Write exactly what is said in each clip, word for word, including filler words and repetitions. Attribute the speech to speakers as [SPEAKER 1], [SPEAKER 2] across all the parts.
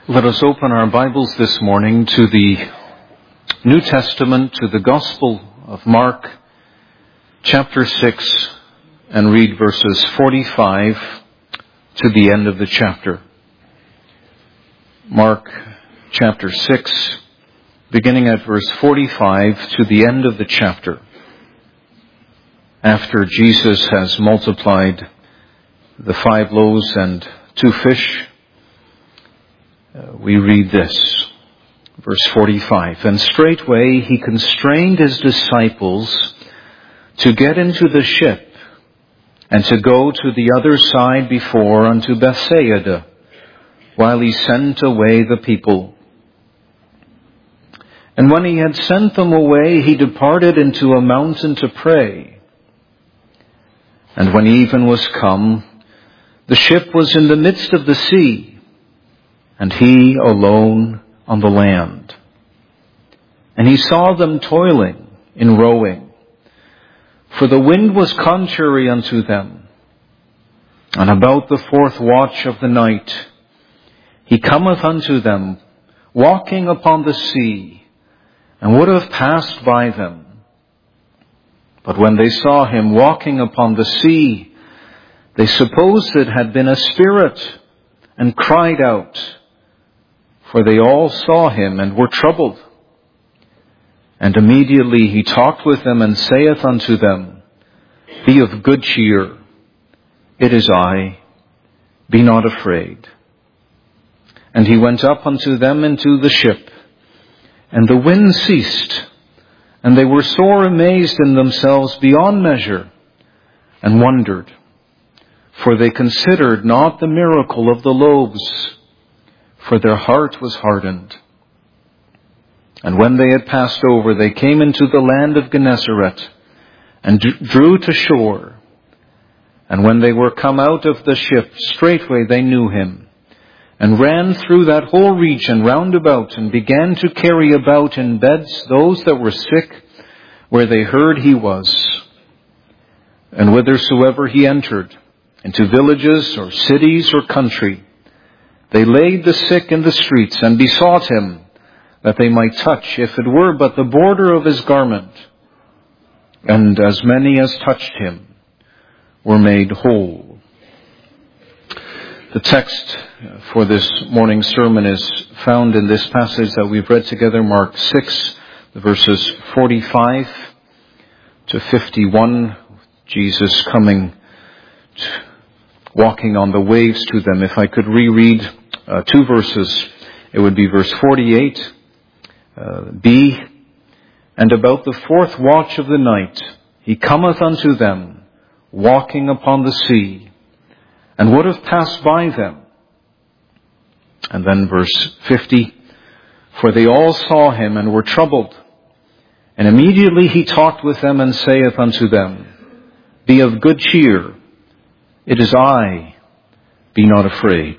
[SPEAKER 1] Let us open our Bibles this morning to the New Testament, to the Gospel of Mark, chapter six, and read verses forty-five to the end of the chapter. Mark chapter six, beginning at verse forty-five to the end of the chapter. After Jesus has multiplied the five loaves and two fish, Uh, we read this, verse forty-five. And straightway he constrained his disciples to get into the ship and to go to the other side before unto Bethsaida, while he sent away the people. And when he had sent them away, he departed into a mountain to pray. And when even was come, the ship was in the midst of the sea, and he alone on the land. And he saw them toiling in rowing, for the wind was contrary unto them. And about the fourth watch of the night, he cometh unto them, walking upon the sea, and would have passed by them. But when they saw him walking upon the sea, they supposed it had been a spirit, and cried out. For they all saw him and were troubled. And immediately he talked with them and saith unto them, Be of good cheer, it is I, be not afraid. And he went up unto them into the ship, and the wind ceased, and they were sore amazed in themselves beyond measure, and wondered, for they considered not the miracle of the loaves, for their heart was hardened. And when they had passed over, they came into the land of Gennesaret, and drew to shore. And when they were come out of the ship, straightway they knew him, and ran through that whole region round about, and began to carry about in beds those that were sick, where they heard he was. And whithersoever he entered, into villages or cities or country, they laid the sick in the streets and besought him that they might touch, if it were but the border of his garment. And as many as touched him were made whole. The text for this morning's sermon is found in this passage that we've read together, Mark six, the verses forty-five to fifty-one. Jesus coming, to, walking on the waves to them. If I could reread Uh, two verses, it would be verse forty-eight, uh, B, and about the fourth watch of the night, he cometh unto them, walking upon the sea, and would have passed by them. And then verse fifty, for they all saw him and were troubled. And immediately he talked with them and saith unto them, Be of good cheer, it is I, be not afraid.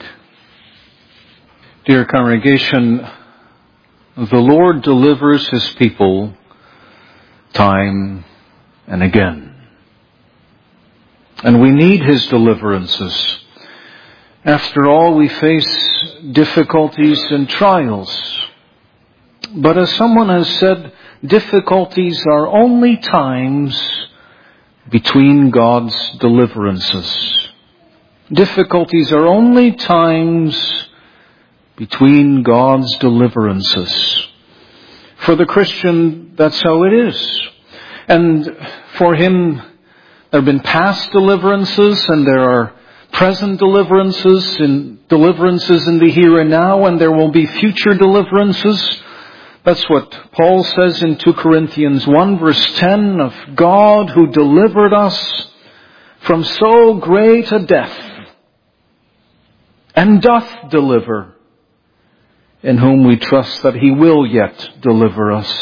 [SPEAKER 1] Dear congregation, the Lord delivers his people time and again. And we need his deliverances. After all, we face difficulties and trials. But as someone has said, difficulties are only times between God's deliverances. Difficulties are only times between God's deliverances. For the Christian, that's how it is. And for him, there have been past deliverances, and there are present deliverances, and deliverances in the here and now, and there will be future deliverances. That's what Paul says in two Corinthians one, verse ten, of God who delivered us from so great a death, and doth deliver, in whom we trust that he will yet deliver us.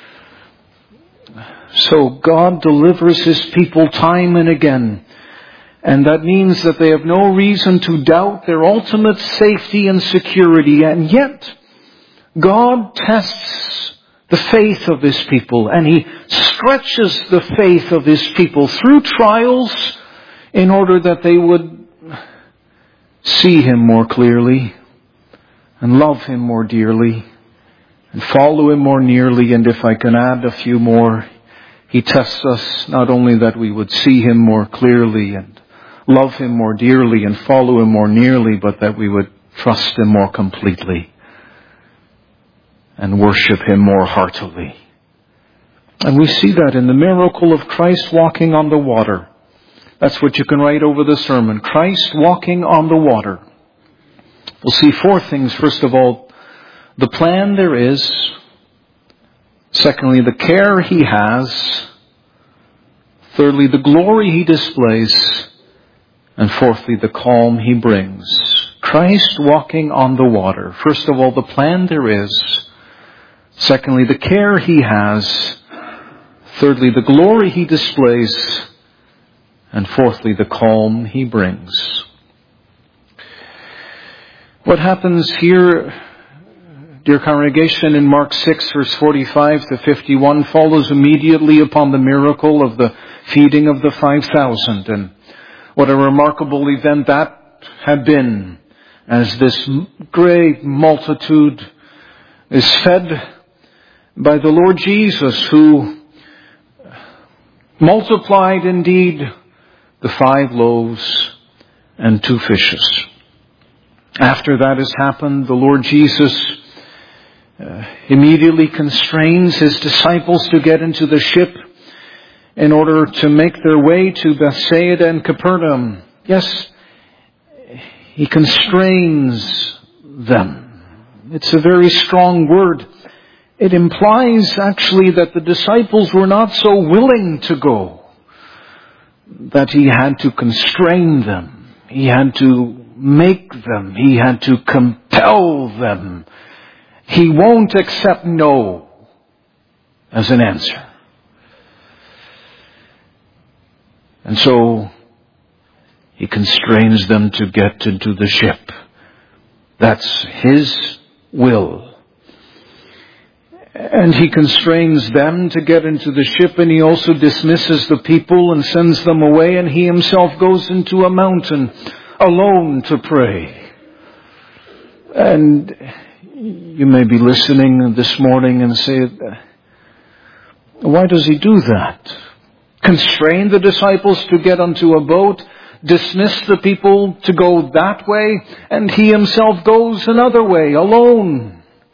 [SPEAKER 1] So God delivers his people time and again. And that means that they have no reason to doubt their ultimate safety and security. And yet, God tests the faith of his people. And he stretches the faith of his people through trials in order that they would see him more clearly and love Him more dearly and follow Him more nearly. And if I can add a few more, He tests us not only that we would see Him more clearly and love Him more dearly and follow Him more nearly, but that we would trust Him more completely and worship Him more heartily. And we see that in the miracle of Christ walking on the water. That's what you can write over the sermon. Christ walking on the water. We'll see four things. First of all, the plan there is. Secondly, the care He has. Thirdly, the glory He displays. And fourthly, the calm He brings. Christ walking on the water. First of all, the plan there is. Secondly, the care He has. Thirdly, the glory He displays. And fourthly, the calm He brings. What happens here, dear congregation, in Mark six, verse forty-five to fifty-one, follows immediately upon the miracle of the feeding of the five thousand. And what a remarkable event that had been, as this great multitude is fed by the Lord Jesus, who multiplied indeed the five loaves and two fishes. After that has happened, the Lord Jesus uh, immediately constrains His disciples to get into the ship in order to make their way to Bethsaida and Capernaum. Yes, He constrains them. It's a very strong word. It implies actually that the disciples were not so willing to go, that He had to constrain them. He had to make them. He had to compel them. He won't accept no as an answer. And so He constrains them to get into the ship. That's His will. And He constrains them to get into the ship, and He also dismisses the people and sends them away, and He Himself goes into a mountain alone to pray. And you may be listening this morning and say, why does He do that? Constrain the disciples to get onto a boat, dismiss the people to go that way, and He Himself goes another way, alone.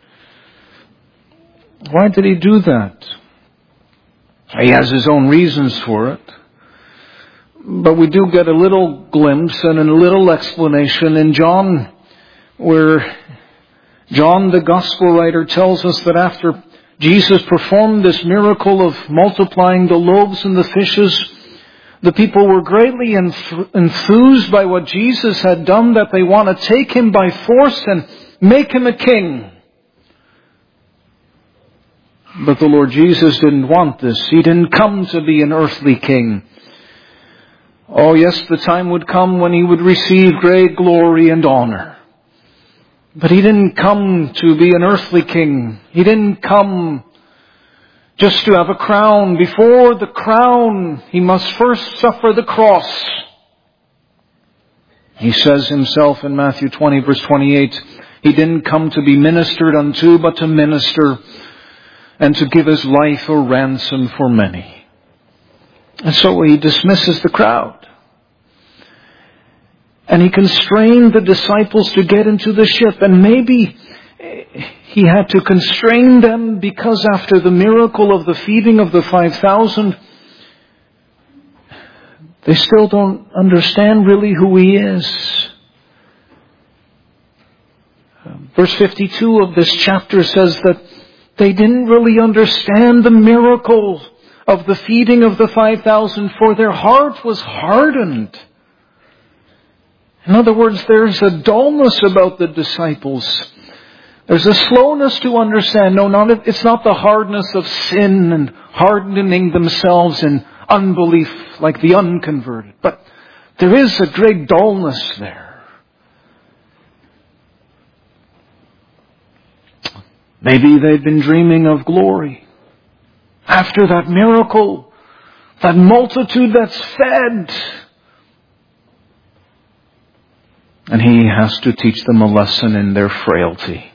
[SPEAKER 1] Why did He do that? He has His own reasons for it. But we do get a little glimpse and a little explanation in John, where John, the gospel writer, tells us that after Jesus performed this miracle of multiplying the loaves and the fishes, the people were greatly enth- enthused by what Jesus had done, that they want to take Him by force and make Him a king. But the Lord Jesus didn't want this. He didn't come to be an earthly king. Oh yes, the time would come when He would receive great glory and honor. But He didn't come to be an earthly king. He didn't come just to have a crown. Before the crown, He must first suffer the cross. He says Himself in Matthew twenty, verse twenty-eight, He didn't come to be ministered unto, but to minister and to give His life a ransom for many. And so He dismisses the crowd. And He constrained the disciples to get into the ship. And maybe He had to constrain them because after the miracle of the feeding of the five thousand, they still don't understand really who He is. Verse fifty-two of this chapter says that they didn't really understand the miracle of the feeding of the five thousand, for their heart was hardened. In other words, there's a dullness about the disciples. There's a slowness to understand. No, not, it's not the hardness of sin and hardening themselves in unbelief like the unconverted. But there is a great dullness there. Maybe they'd been dreaming of glory. After that miracle, that multitude that's fed. And He has to teach them a lesson in their frailty.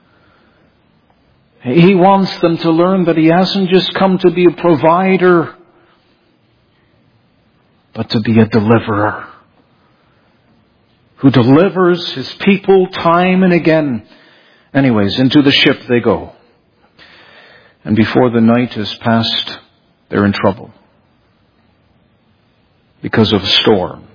[SPEAKER 1] He wants them to learn that He hasn't just come to be a provider, but to be a deliverer, who delivers His people time and again. Anyways, into the ship they go. And before the night is past, they're in trouble because of a storm.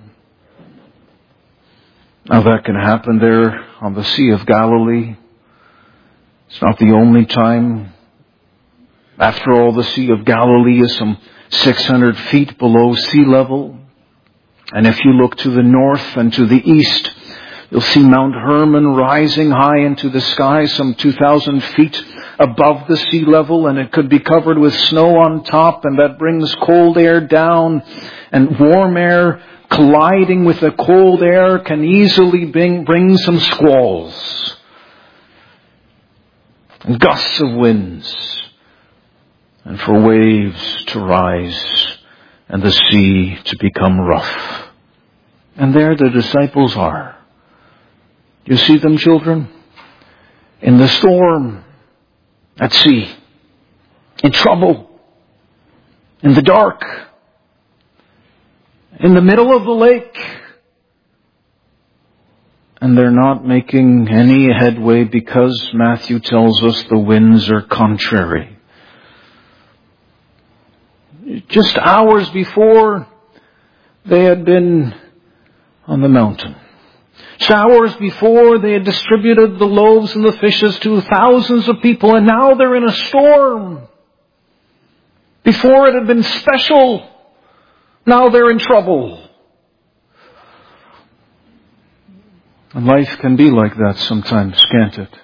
[SPEAKER 1] Now that can happen there on the Sea of Galilee. It's not the only time. After all, the Sea of Galilee is some six hundred feet below sea level. And if you look to the north and to the east, you'll see Mount Hermon rising high into the sky, some two thousand feet above the sea level, and it could be covered with snow on top, and that brings cold air down, and warm air colliding with the cold air can easily bring, bring some squalls and gusts of winds, and for waves to rise and the sea to become rough. And there the disciples are. You see them, children? In the storm, at sea, in trouble, in the dark, in the middle of the lake. And they're not making any headway because Matthew tells us the winds are contrary. Just hours before, they had been on the mountain. Just hours before, they had distributed the loaves and the fishes to thousands of people, and now they're in a storm. Before it had been special, now they're in trouble. And life can be like that sometimes, can't it?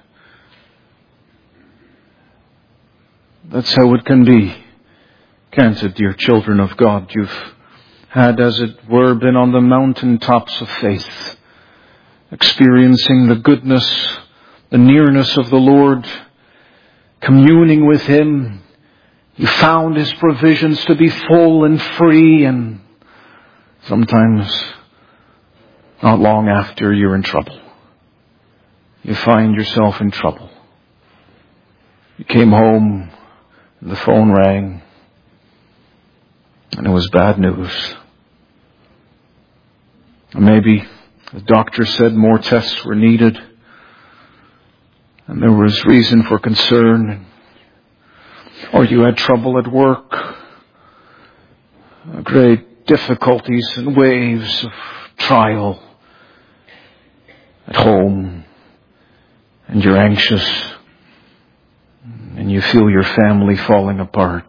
[SPEAKER 1] That's how it can be, can't it, dear children of God? You've had, as it were, been on the mountaintops of faith, experiencing the goodness, the nearness of the Lord, communing with Him. You found His provisions to be full and free, and sometimes, not long after, you're in trouble. You find yourself in trouble. You came home, and the phone rang, and it was bad news. Maybe the doctor said more tests were needed, and there was reason for concern. Or you had trouble at work, great difficulties and waves of trial at home, and you're anxious, and you feel your family falling apart.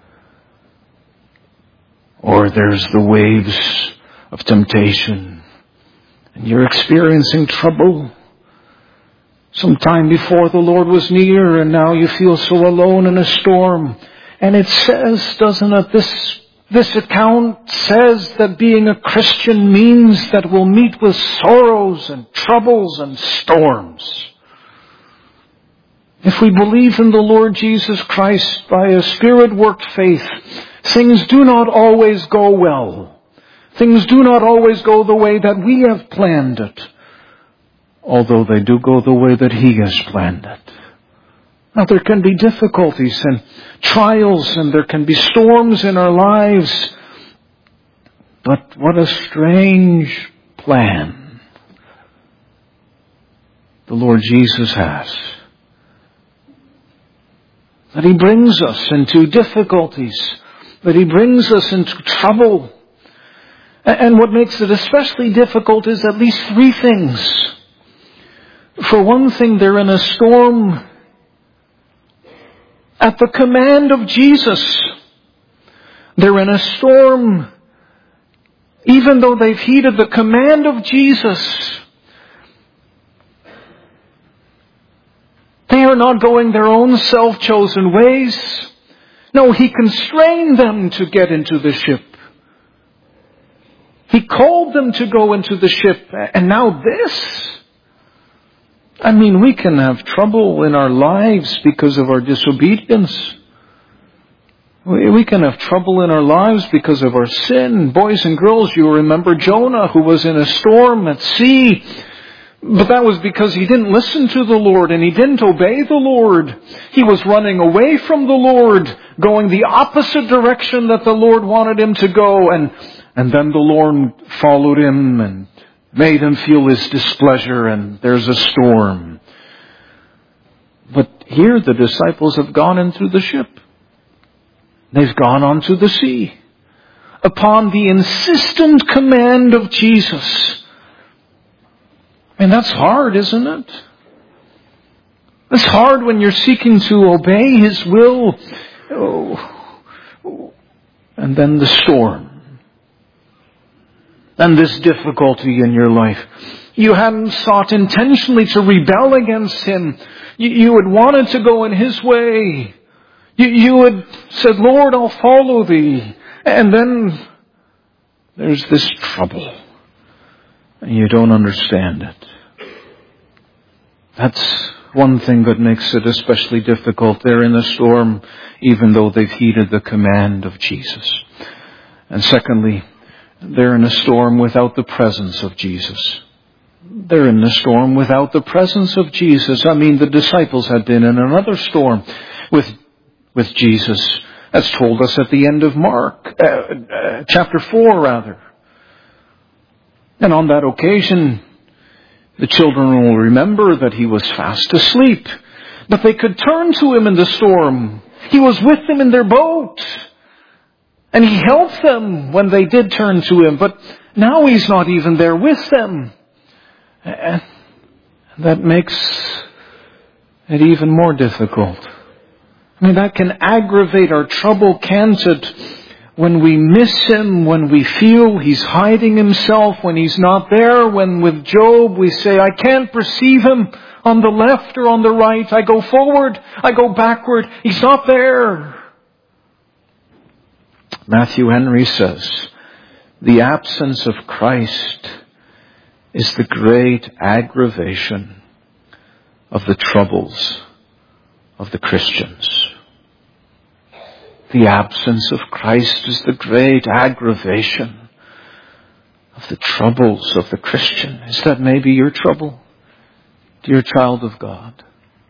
[SPEAKER 1] Or there's the waves of temptation, and you're experiencing trouble. Some time before the Lord was near, and now you feel so alone in a storm. And it says, doesn't it, this This account says that being a Christian means that we'll meet with sorrows and troubles and storms. If we believe in the Lord Jesus Christ by a Spirit-worked faith, things do not always go well. Things do not always go the way that we have planned it, although they do go the way that He has planned it. Now, there can be difficulties and trials, and there can be storms in our lives. But what a strange plan the Lord Jesus has. That He brings us into difficulties, that He brings us into trouble. And what makes it especially difficult is at least three things. For one thing, they're in a storm at the command of Jesus. They're in a storm even though they've heeded the command of Jesus. They are not going their own self-chosen ways. No, He constrained them to get into the ship. He called them to go into the ship. And now this. I mean, we can have trouble in our lives because of our disobedience. We can have trouble in our lives because of our sin. Boys and girls, you remember Jonah, who was in a storm at sea, But that was because he didn't listen to the Lord and he didn't obey the Lord. He was running away from the Lord, going the opposite direction that the Lord wanted him to go. And, and then the Lord followed him and made him feel his displeasure, and there's a storm. But here the disciples have gone into the ship. They've gone onto the sea upon the insistent command of Jesus. And that's hard, isn't it? It's hard when you're seeking to obey His will. Oh. And then the storm. And this difficulty in your life. You hadn't sought intentionally to rebel against Him. You, you had wanted to go in His way. You, you had said, Lord, I'll follow Thee. And then there's this trouble. And you don't understand it. That's one thing that makes it especially difficult. They're in a storm, even though they've heeded the command of Jesus. And secondly, they're in a storm without the presence of Jesus. They're in a storm without the presence of Jesus. I mean, the disciples had been in another storm with, with Jesus. That's told us at the end of Mark, uh, uh, chapter four rather. And on that occasion, the children will remember that He was fast asleep. But they could turn to Him in the storm. He was with them in their boat. And He helped them when they did turn to Him. But now He's not even there with them. And that makes it even more difficult. I mean, that can aggravate our trouble, can't it? When we miss Him, when we feel He's hiding Himself, when He's not there, when with Job we say, I can't perceive Him on the left or on the right. I go forward, I go backward. He's not there. Matthew Henry says, the absence of Christ is the great aggravation of the troubles of the Christians. The absence of Christ is the great aggravation of the troubles of the Christian. Is that maybe your trouble, dear child of God?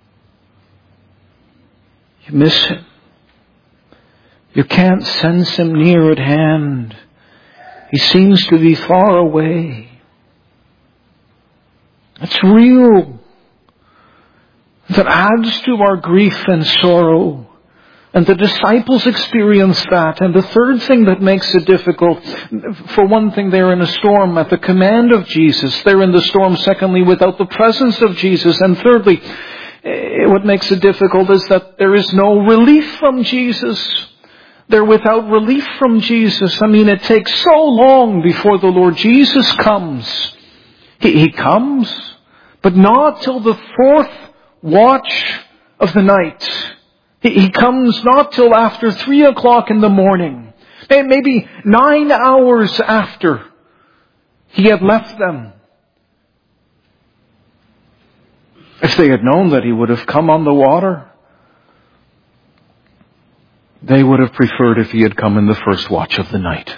[SPEAKER 1] You miss Him. You can't sense Him near at hand. He seems to be far away. It's real. That adds to our grief and sorrow. And the disciples experienced that. And the third thing that makes it difficult, for one thing, they're in a storm at the command of Jesus. They're in the storm, secondly, without the presence of Jesus. And thirdly, what makes it difficult is that there is no relief from Jesus. They're without relief from Jesus. I mean, it takes so long before the Lord Jesus comes. He, he comes, but not till the fourth watch of the night. He comes not till after three o'clock in the morning. Maybe nine hours after He had left them. If they had known that He would have come on the water, they would have preferred if He had come in the first watch of the night.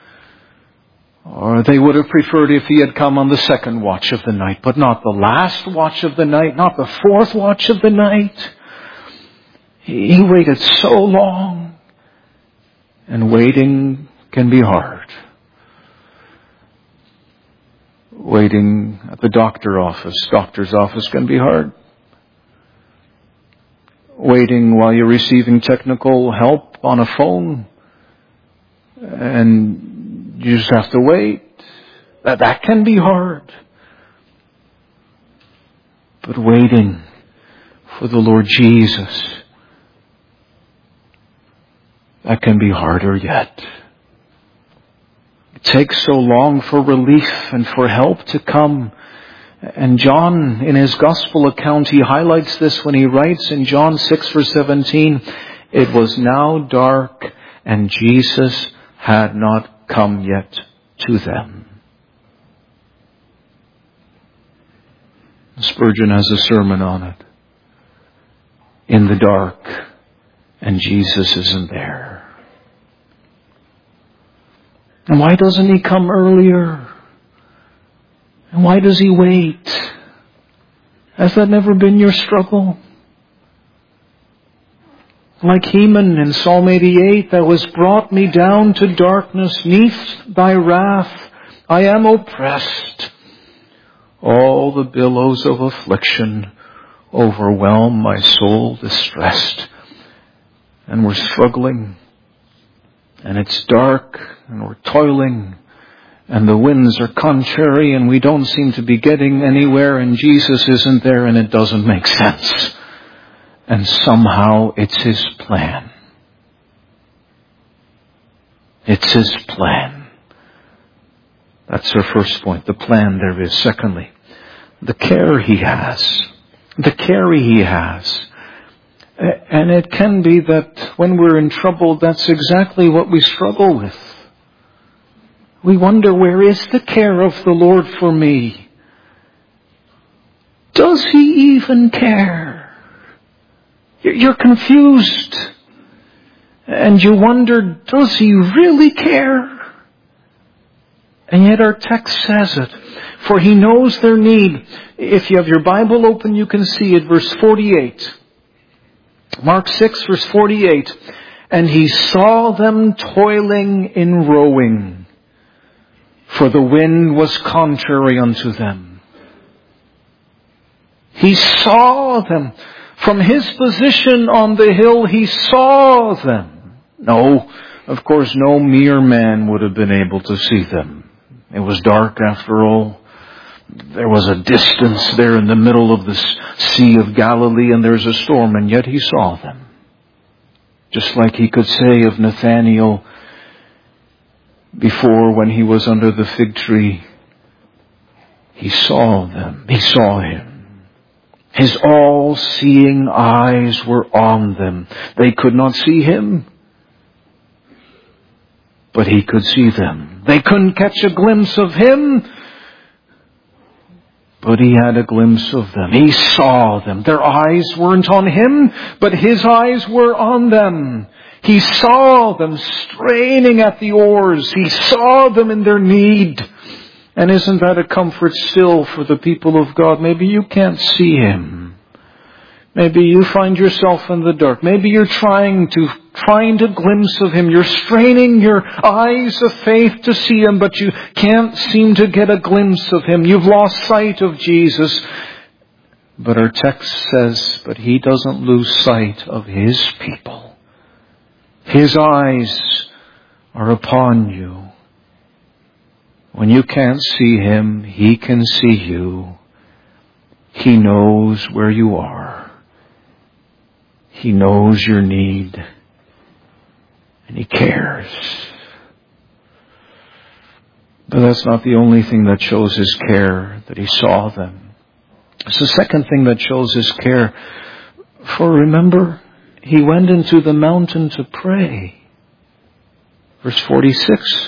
[SPEAKER 1] Or they would have preferred if He had come on the second watch of the night, but not the last watch of the night, not the fourth watch of the night. He waited so long, and waiting can be hard. Waiting at the doctor's office, doctor's office can be hard. Waiting while you're receiving technical help on a phone, and you just have to wait. That, that can be hard. But waiting for the Lord Jesus, that can be harder yet. It takes so long for relief and for help to come. And John, in his gospel account, he highlights this when he writes in John six verse seventeen, it was now dark and Jesus had not come yet to them. Spurgeon has a sermon on it. In the dark, and Jesus isn't there. And why doesn't He come earlier? And why does He wait? Has that never been your struggle? Like Heman in Psalm eighty-eight, thou hast brought me down to darkness, neath thy wrath I am oppressed. All the billows of affliction overwhelm my soul distressed. And we're struggling, and it's dark, and we're toiling, and the winds are contrary, and we don't seem to be getting anywhere, and Jesus isn't there, and it doesn't make sense. And somehow it's His plan. It's His plan. That's our first point. The plan there is. Secondly, the care He has. The care He has. And it can be that when we're in trouble, that's exactly what we struggle with. We wonder, where is the care of the Lord for me? Does He even care? You're confused. And you wonder, does He really care? And yet our text says it. For He knows their need. If you have your Bible open, you can see it. Verse forty-eight. Mark six, verse forty-eight. And He saw them toiling in rowing, for the wind was contrary unto them. He saw them. From His position on the hill, He saw them. No, of course, no mere man would have been able to see them. It was dark after all. There was a distance there in the middle of the Sea of Galilee, and there's a storm, and yet He saw them. Just like He could say of Nathanael before, when he was under the fig tree, He saw them. He saw Him. His all-seeing eyes were on them. They could not see Him, but He could see them. They couldn't catch a glimpse of Him, but He had a glimpse of them. He saw them. Their eyes weren't on Him, but His eyes were on them. He saw them straining at the oars. He saw them in their need. And isn't that a comfort still for the people of God? Maybe you can't see Him. Maybe you find yourself in the dark. Maybe you're trying to find a glimpse of Him. You're straining your eyes of faith to see Him, but you can't seem to get a glimpse of Him. You've lost sight of Jesus. But our text says, but He doesn't lose sight of His people. His eyes are upon you. When you can't see Him, He can see you. He knows where you are. He knows your need. And He cares. But that's not the only thing that shows His care, that He saw them. It's the second thing that shows His care. For remember, He went into the mountain to pray. Verse forty-six.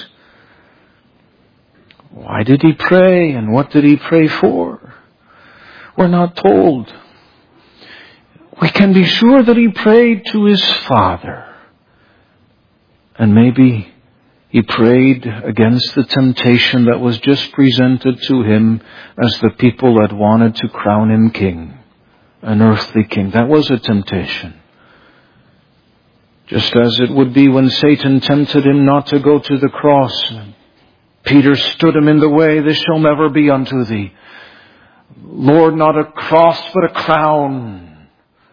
[SPEAKER 1] Why did He pray, and what did He pray for? We're not told. We can be sure that He prayed to His Father. And maybe He prayed against the temptation that was just presented to Him as the people had wanted to crown Him king, an earthly king. That was a temptation. Just as it would be when Satan tempted Him not to go to the cross. Peter stood Him in the way. This shall never be unto thee. Lord, not a cross, but a crown.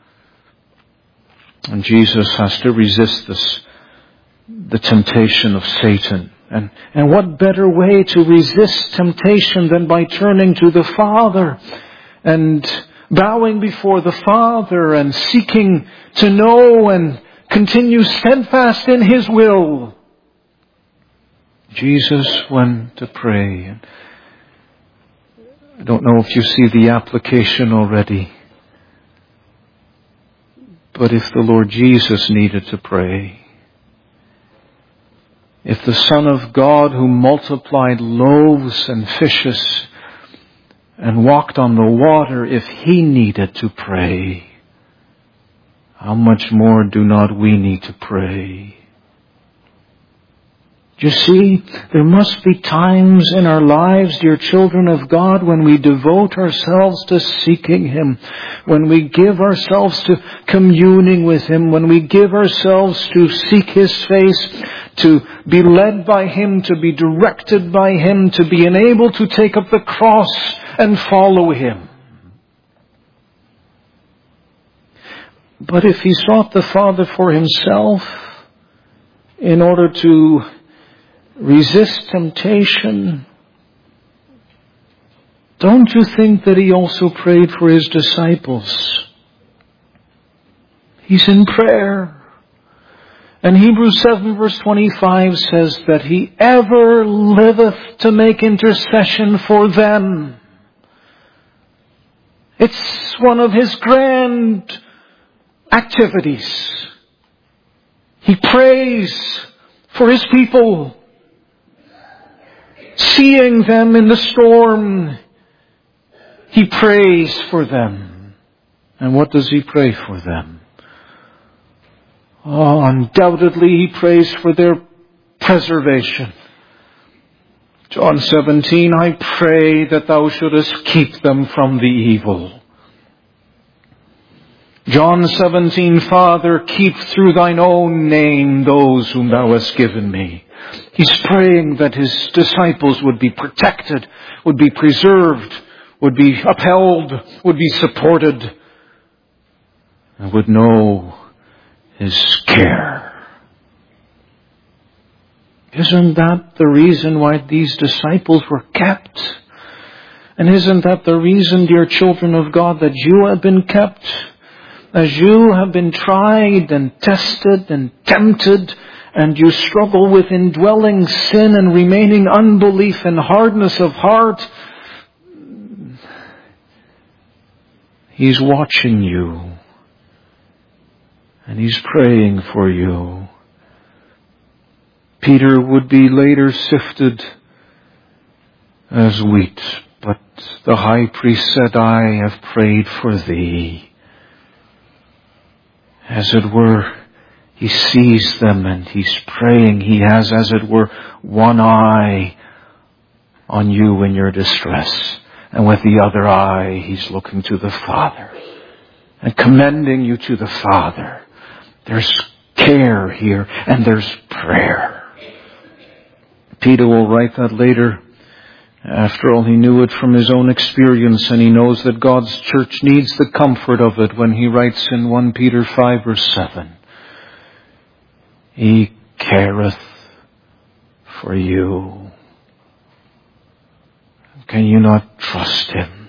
[SPEAKER 1] And Jesus has to resist this, the temptation of Satan. And, and what better way to resist temptation than by turning to the Father and bowing before the Father and seeking to know and continue steadfast in His will. Jesus went to pray. I don't know if you see the application already. But if the Lord Jesus needed to pray, if the Son of God who multiplied loaves and fishes and walked on the water, if He needed to pray, how much more do not we need to pray? You see, there must be times in our lives, dear children of God, when we devote ourselves to seeking Him, when we give ourselves to communing with Him, when we give ourselves to seek His face, to be led by Him, to be directed by Him, to be enabled to take up the cross and follow Him. But if he sought the Father for himself in order to resist temptation, don't you think that he also prayed for his disciples? He's in prayer. And Hebrews seven verse twenty-five says that he ever liveth to make intercession for them. It's one of his grand activities. He prays for his people, seeing them in the storm. He prays for them. And what does he pray for them? Oh, undoubtedly he prays for their preservation. John seventeen, I pray that thou shouldest keep them from the evil. John seventeen, Father, keep through thine own name those whom thou hast given me. He's praying that his disciples would be protected, would be preserved, would be upheld, would be supported, and would know his care. Isn't that the reason why these disciples were kept? And isn't that the reason, dear children of God, that you have been kept? As you have been tried and tested and tempted, and you struggle with indwelling sin and remaining unbelief and hardness of heart, He's watching you. And He's praying for you. Peter would be later sifted as wheat, but the high priest said, I have prayed for thee. As it were, he sees them and he's praying. He has, as it were, one eye on you in your distress. And with the other eye, he's looking to the Father and commending you to the Father. There's care here and there's prayer. Peter will write that later. After all, he knew it from his own experience, and he knows that God's church needs the comfort of it when he writes in First Peter five verse seven, He careth for you. Can you not trust Him?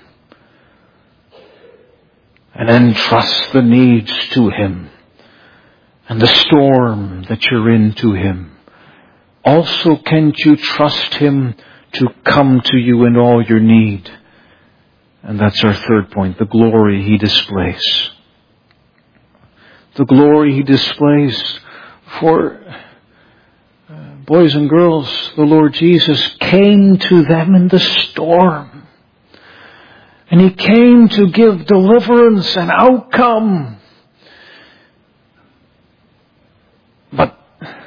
[SPEAKER 1] And entrust the needs to Him and the storm that you're in to Him. Also, can't you trust Him to come to you in all your need? And that's our third point, the glory He displays. The glory He displays for uh, boys and girls. The Lord Jesus came to them in the storm. And He came to give deliverance and outcome. But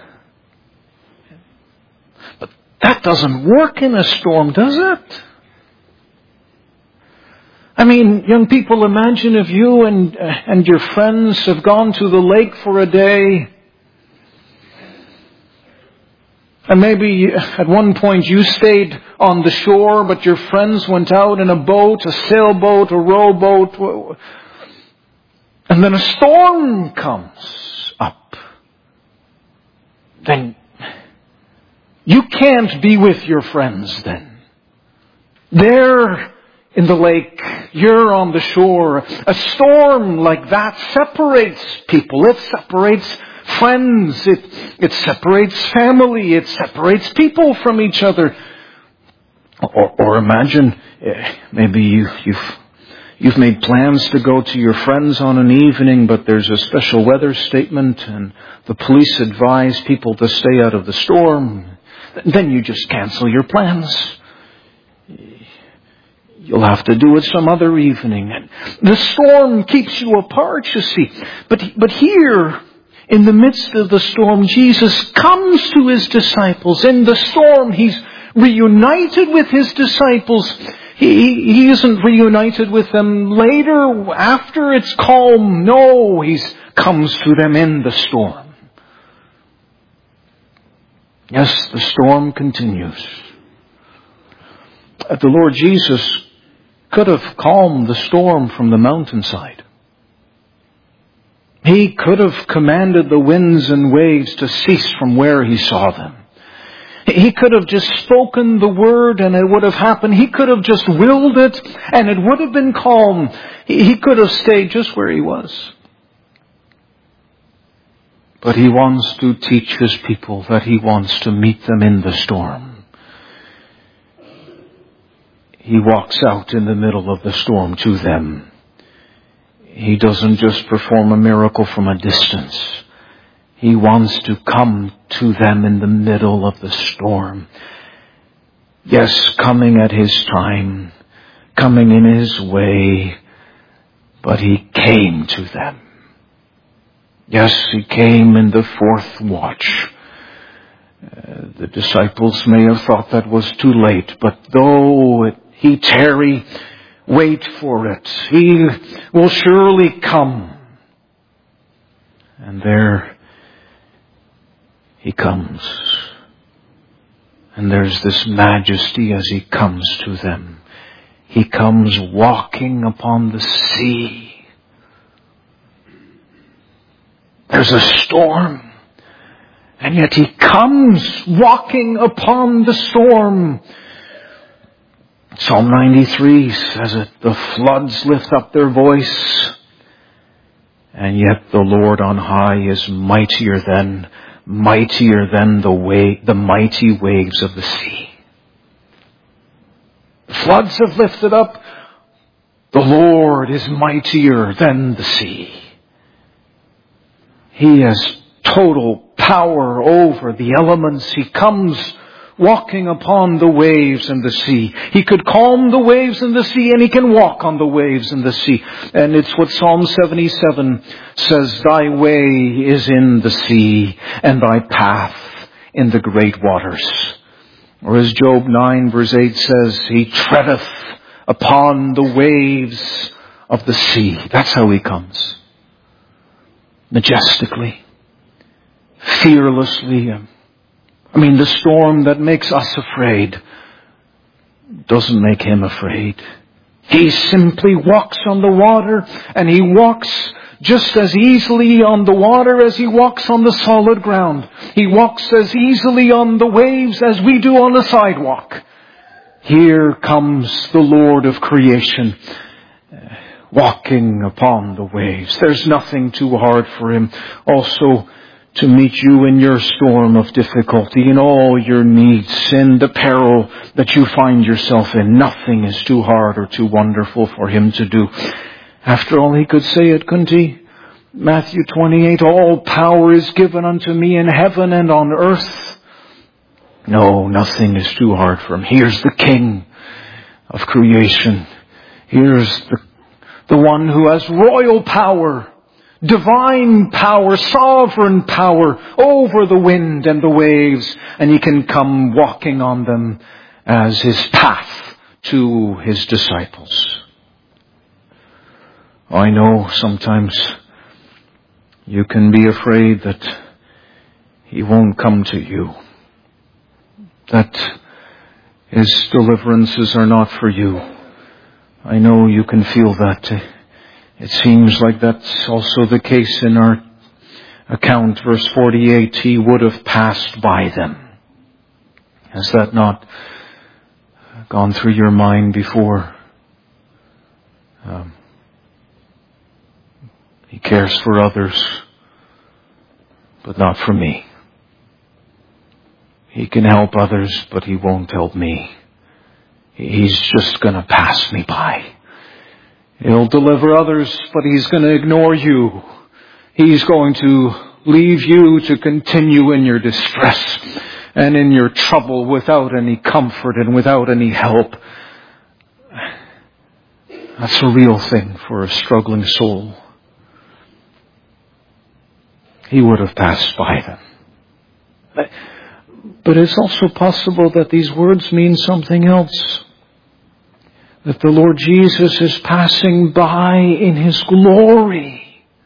[SPEAKER 1] that doesn't work in a storm, does it? I mean, young people, imagine if you and uh, and your friends have gone to the lake for a day. And maybe at one point you stayed on the shore, but your friends went out in a boat, a sailboat, a rowboat. And then a storm comes up. Then you can't be with your friends then. They're in the lake. You're on the shore. A storm like that separates people. It separates friends. It, it separates family. It separates people from each other. Or, or imagine, maybe you, you've, you've made plans to go to your friends on an evening, but there's a special weather statement and the police advise people to stay out of the storm. Then you just cancel your plans. You'll have to do it some other evening. The storm keeps you apart, you see. But, but here, In the midst of the storm, Jesus comes to his disciples. In the storm, he's reunited with his disciples. He, he isn't reunited with them later, after it's calm. No, he comes to them in the storm. Yes, the storm continues. The Lord Jesus could have calmed the storm from the mountainside. He could have commanded the winds and waves to cease from where he saw them. He could have just spoken the word and it would have happened. He could have just willed it and it would have been calm. He could have stayed just where he was. But he wants to teach his people that he wants to meet them in the storm. He walks out in the middle of the storm to them. He doesn't just perform a miracle from a distance. He wants to come to them in the middle of the storm. Yes, coming at his time, coming in his way, but he came to them. Yes, he came in the fourth watch. Uh, the disciples may have thought that was too late, but though it, he tarry, wait for it. He will surely come. And there he comes. And there's this majesty as he comes to them. He comes walking upon the sea. There's a storm. And yet he comes walking upon the storm. Psalm ninety-three says it, the floods lift up their voice, and yet the Lord on high is mightier than, mightier than the wa- the mighty waves of the sea. The floods have lifted up, the Lord is mightier than the sea. He has total power over the elements. He comes walking upon the waves and the sea. He could calm the waves and the sea, and he can walk on the waves and the sea. And it's what Psalm seventy-seven says, thy way is in the sea, and thy path in the great waters. Or as Job nine verse eight says, he treadeth upon the waves of the sea. That's how he comes. Majestically, fearlessly. I mean, the storm that makes us afraid doesn't make him afraid. He simply walks on the water, and he walks just as easily on the water as he walks on the solid ground. He walks as easily on the waves as we do on the sidewalk. Here comes the Lord of creation, walking upon the waves. There's nothing too hard for him. Also, to meet you in your storm of difficulty, in all your needs, in the peril that you find yourself in. Nothing is too hard or too wonderful for him to do. After all, he could say it, couldn't he? Matthew twenty-eight, all power is given unto me in heaven and on earth. No, nothing is too hard for him. Here's the King of creation. Here's the, the one who has royal power, divine power, sovereign power over the wind and the waves, and he can come walking on them as his path to his disciples. I know sometimes you can be afraid that he won't come to you, that his deliverances are not for you. I know you can feel that. It seems like that's also the case in our account. Verse forty-eight, he would have passed by them. Has that not gone through your mind before? Um, he cares for others, but not for me. He can help others, but he won't help me. He's just going to pass me by. He'll deliver others, but he's going to ignore you. He's going to leave you to continue in your distress and in your trouble without any comfort and without any help. That's a real thing for a struggling soul. he would have passed by them. But it's also possible that these words mean something else. That the Lord Jesus is passing by in His glory.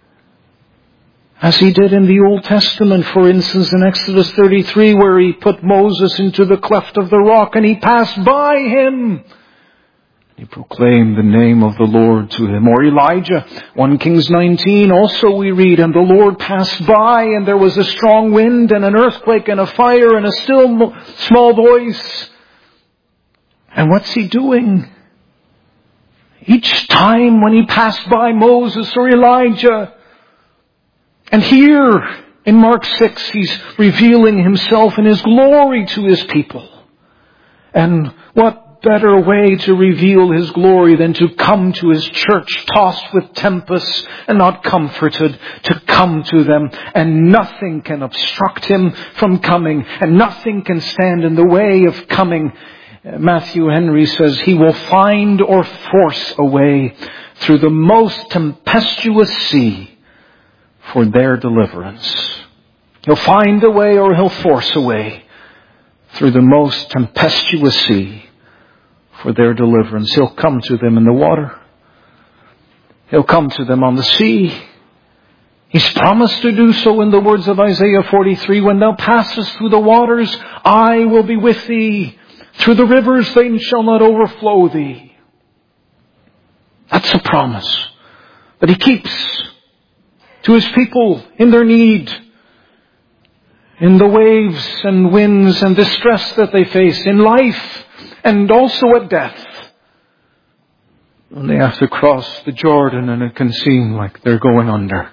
[SPEAKER 1] As He did in the Old Testament, for instance, in Exodus thirty-three, where He put Moses into the cleft of the rock and He passed by him. He proclaimed the name of the Lord to him. Or Elijah, First Kings nineteen, also we read, and the Lord passed by, and there was a strong wind and an earthquake and a fire and a still small voice. And what's He doing? Each time when He passed by Moses or Elijah. And here in Mark six, He's revealing Himself in His glory to His people. And what better way to reveal His glory than to come to His church tossed with tempests and not comforted, to come to them, and nothing can obstruct Him from coming, and nothing can stand in the way of coming. Matthew Henry says, He will find or force a way through the most tempestuous sea for their deliverance. He'll find a way or He'll force a way through the most tempestuous sea for their deliverance. He'll come to them in the water. He'll come to them on the sea. He's promised to do so in the words of Isaiah forty-three, when thou passest through the waters, I will be with thee. Through the rivers they shall not overflow thee. That's a promise that He keeps to His people in their need, in the waves and winds and distress that they face in life and also at death. When they have to cross the Jordan and it can seem like they're going under.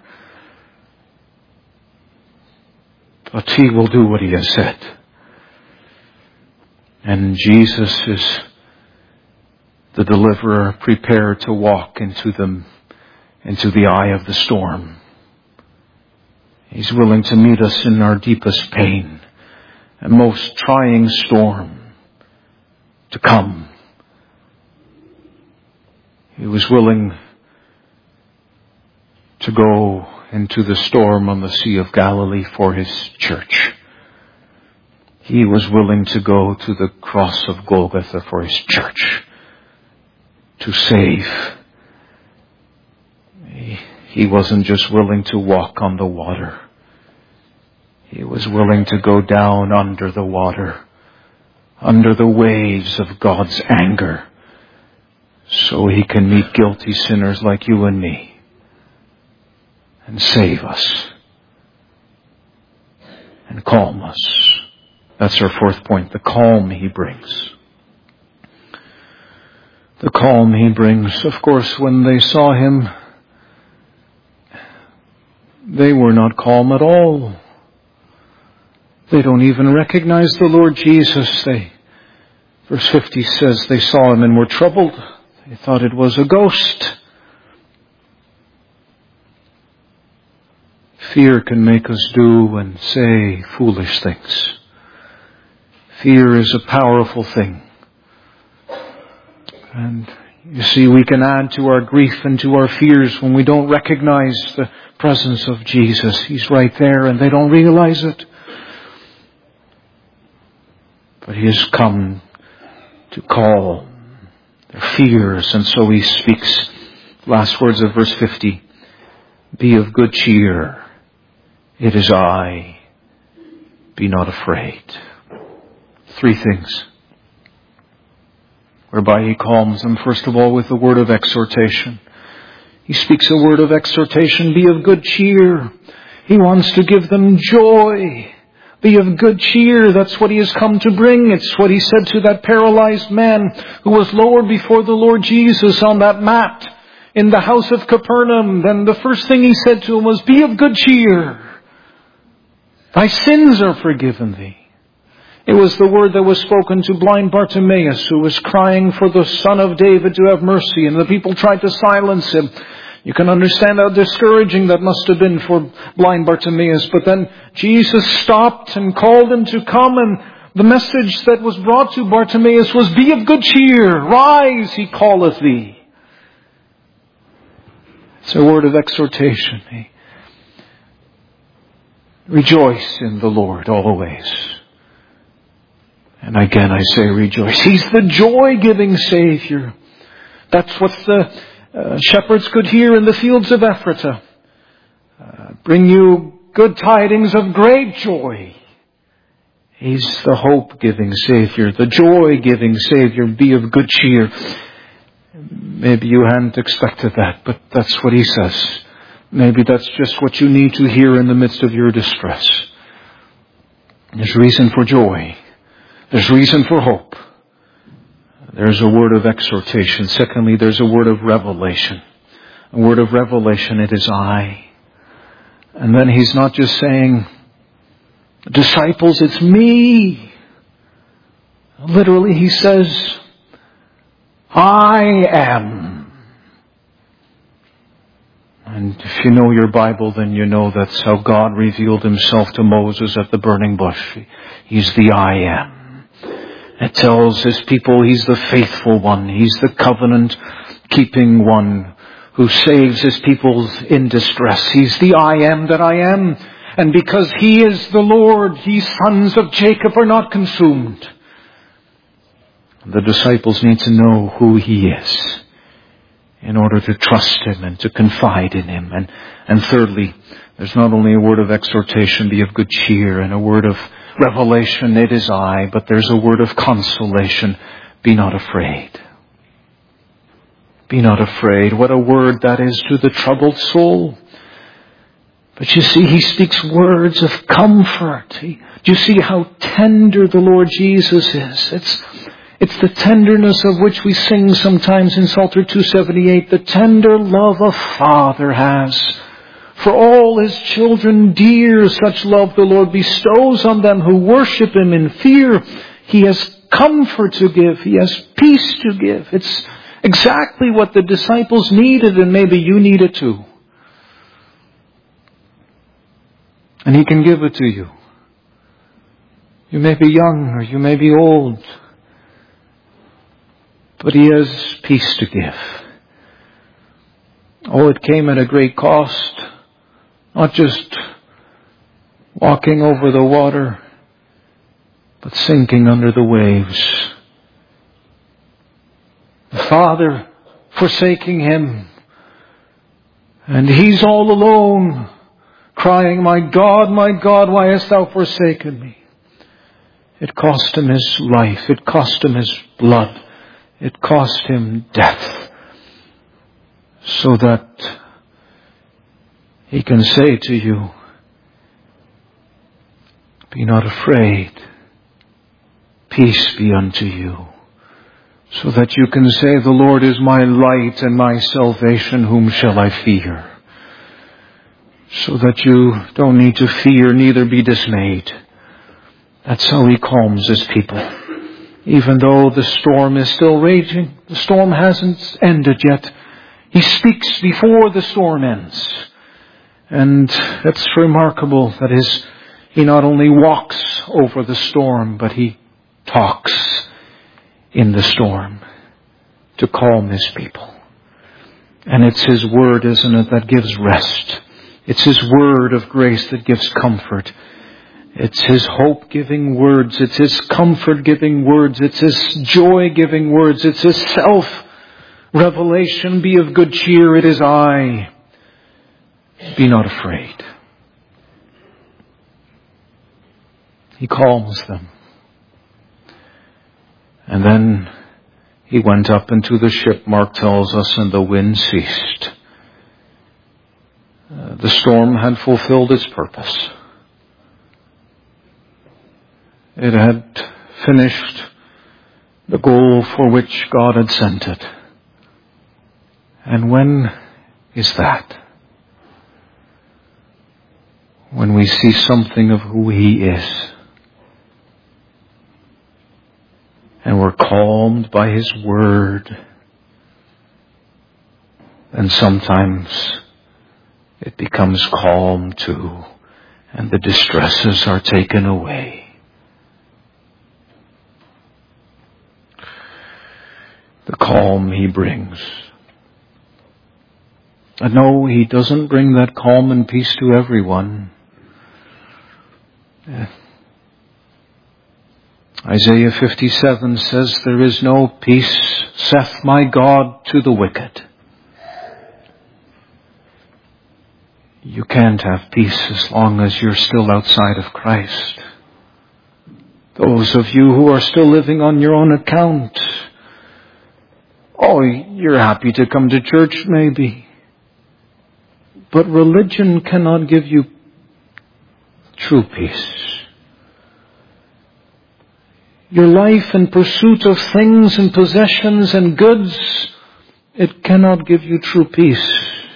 [SPEAKER 1] But He will do what He has said. And Jesus is the deliverer, prepared to walk into them, into the eye of the storm. He's willing to meet us in our deepest pain and most trying storm, to come. He was willing to go into the storm on the Sea of Galilee for His church. He was willing to go to the cross of Golgotha for His church, to save. He, he wasn't just willing to walk on the water. He was willing to go down under the water, under the waves of God's anger, so He can meet guilty sinners like you and me and save us and calm us. That's our fourth point, the calm He brings. The calm He brings. Of course, when they saw Him, they were not calm at all. They don't even recognize the Lord Jesus. They, verse fifty says, they saw Him and were troubled. They thought it was a ghost. Fear can make us do and say foolish things. Fear is a powerful thing. And you see, we can add to our grief and to our fears when we don't recognize the presence of Jesus. He's right there and they don't realize it. But He has come to call their fears, and so He speaks. Last words of verse fifty. Be of good cheer. It is I. Be not afraid. Three things whereby He calms them. First of all, with the word of exhortation. He speaks a word of exhortation. Be of good cheer. He wants to give them joy. Be of good cheer. That's what He has come to bring. It's what He said to that paralyzed man who was lowered before the Lord Jesus on that mat in the house of Capernaum. Then the first thing He said to him was, be of good cheer. Thy sins are forgiven thee. It was the word that was spoken to blind Bartimaeus, who was crying for the Son of David to have mercy, and the people tried to silence him. You can understand how discouraging that must have been for blind Bartimaeus. But then Jesus stopped and called him to come, and the message that was brought to Bartimaeus was, be of good cheer. Rise, He calleth thee. It's a word of exhortation. Rejoice in the Lord always. And again I say rejoice. He's the joy-giving Savior. That's what the uh, shepherds could hear in the fields of Ephratah. Uh, bring you good tidings of great joy. He's the hope-giving Savior, the joy-giving Savior. Be of good cheer. Maybe you hadn't expected that, but that's what he says. Maybe that's just what you need to hear in the midst of your distress. There's reason for joy. There's reason for hope. There's a word of exhortation. Secondly, there's a word of revelation. A word of revelation, it is I. And then he's not just saying, disciples, it's me. Literally, he says, I am. And if you know your Bible, then you know that's how God revealed himself to Moses at the burning bush. He's the I am. It tells his people he's the faithful one. He's the covenant-keeping one who saves his people in distress. He's the I am that I am. And because he is the Lord, ye sons of Jacob are not consumed. The disciples need to know who he is in order to trust him and to confide in him. And, and thirdly, there's not only a word of exhortation, be of good cheer, and a word of revelation, it is I, but there's a word of consolation, be not afraid. Be not afraid. What a word that is to the troubled soul. But you see, he speaks words of comfort. He, do you see how tender the Lord Jesus is? It's, it's the tenderness of which we sing sometimes in Psalter two seventy-eight. The tender love a father has for all his children dear. Such love the Lord bestows on them who worship him in fear. He has comfort to give. He has peace to give. It's exactly what the disciples needed, and maybe you need it too. And he can give it to you. You may be young or you may be old, but he has peace to give. Oh, it came at a great cost. Not just walking over the water, but sinking under the waves. The Father forsaking him, and he's all alone, crying, my God, my God, why hast thou forsaken me? It cost him his life. It cost him his blood. It cost him death, so that he can say to you, be not afraid. Peace be unto you. So that you can say, the Lord is my light and my salvation. Whom shall I fear? So that you don't need to fear, neither be dismayed. That's how he calms his people. Even though the storm is still raging, the storm hasn't ended yet. He speaks before the storm ends. And it's remarkable that his, he not only walks over the storm, but he talks in the storm to calm his people. And it's his word, isn't it, that gives rest. It's his word of grace that gives comfort. It's his hope-giving words. It's his comfort-giving words. It's his joy-giving words. It's his self-revelation. Be of good cheer. It is I. Be not afraid. He calms them. And then he went up into the ship, Mark tells us, and the wind ceased. Uh, the storm had fulfilled its purpose. It had finished the goal for which God had sent it. And when is that? When we see something of who he is. And we're calmed by his word. And sometimes it becomes calm too. And the distresses are taken away. The calm he brings. And no, he doesn't bring that calm and peace to everyone. Isaiah fifty-seven says, there is no peace, saith my God, to the wicked. You can't have peace as long as you're still outside of Christ. Those of you who are still living on your own account, oh, you're happy to come to church maybe. But religion cannot give you true peace. Your life in pursuit of things and possessions and goods, it cannot give you true peace.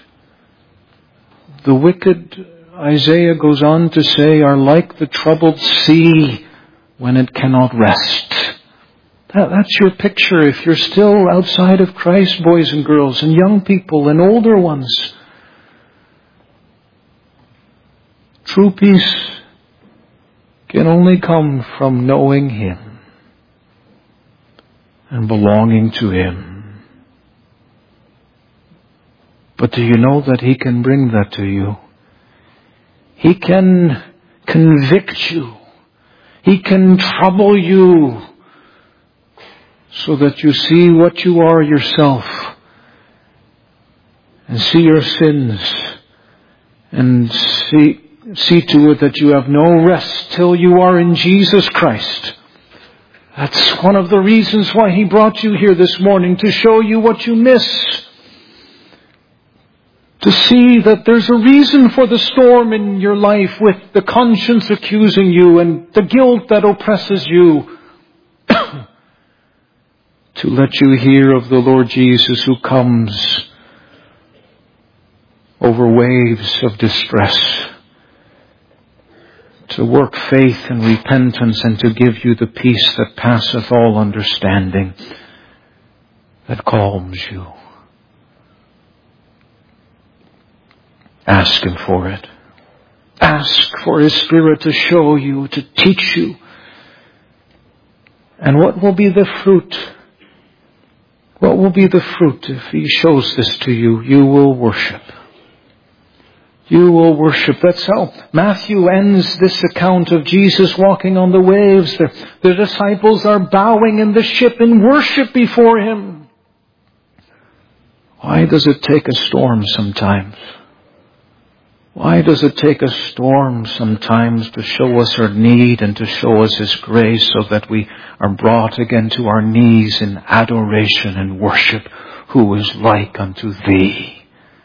[SPEAKER 1] The wicked, Isaiah goes on to say, are like the troubled sea when it cannot rest. That, that's your picture if you're still outside of Christ, boys and girls, and young people and older ones. True peace can only come from knowing Him and belonging to Him. But do you know that He can bring that to you? He can convict you. He can trouble you so that you see what you are yourself and see your sins and see, see to it that you have no rest till you are in Jesus Christ. That's one of the reasons why He brought you here this morning, to show you what you miss. To see that there's a reason for the storm in your life, with the conscience accusing you and the guilt that oppresses you. To let you hear of the Lord Jesus who comes over waves of distress, to work faith and repentance and to give you the peace that passeth all understanding, that calms you. Ask Him for it. Ask for His Spirit to show you, to teach you. And what will be the fruit? What will be the fruit if He shows this to you? You will worship. You will worship. That's how Matthew ends this account of Jesus walking on the waves. The, the disciples are bowing in the ship in worship before Him. Why does it take a storm sometimes? Why does it take a storm sometimes to show us our need and to show us His grace, so that we are brought again to our knees in adoration and worship? Who is like unto Thee?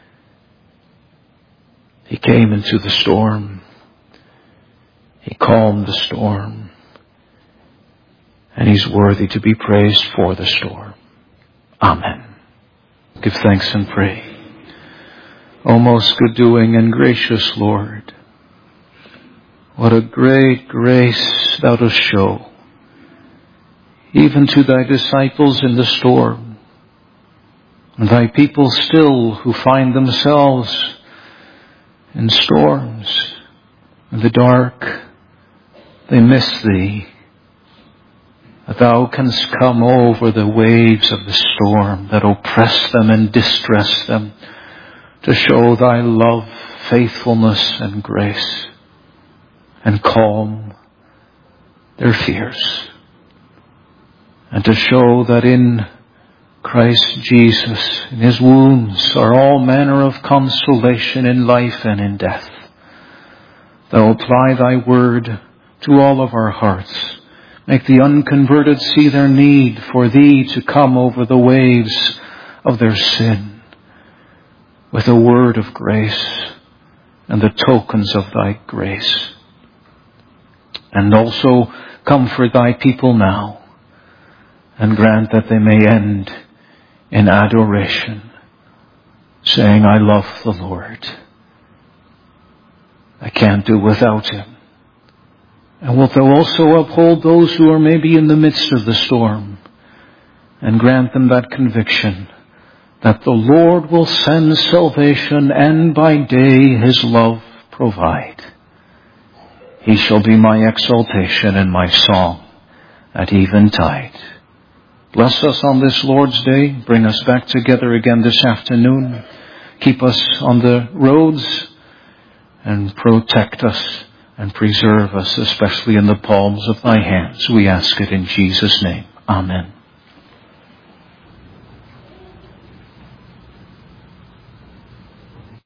[SPEAKER 1] He came into the storm. He calmed the storm. And He's worthy to be praised for the storm. Amen. Give thanks and pray. O most good doing and gracious Lord, what a great grace Thou dost show, even to Thy disciples in the storm, and Thy people still who find themselves in storms, in the dark. They miss Thee. That Thou canst come over the waves of the storm that oppress them and distress them, to show Thy love, faithfulness, and grace, and calm their fears, and to show that in Christ Jesus, in His wounds, are all manner of consolation in life and in death. Thou apply Thy word to all of our hearts. Make the unconverted see their need for Thee to come over the waves of their sin with a word of grace and the tokens of Thy grace. And also comfort Thy people now, and grant that they may end in adoration, saying, I love the Lord. I can't do without Him. And wilt Thou also uphold those who are maybe in the midst of the storm, and grant them that conviction that the Lord will send salvation, and by day His love provide. He shall be my exaltation and my song at eventide. Bless us on this Lord's Day. Bring us back together again this afternoon. Keep us on the roads and protect us and preserve us, especially in the palms of thy hands. We ask it in Jesus' name. Amen.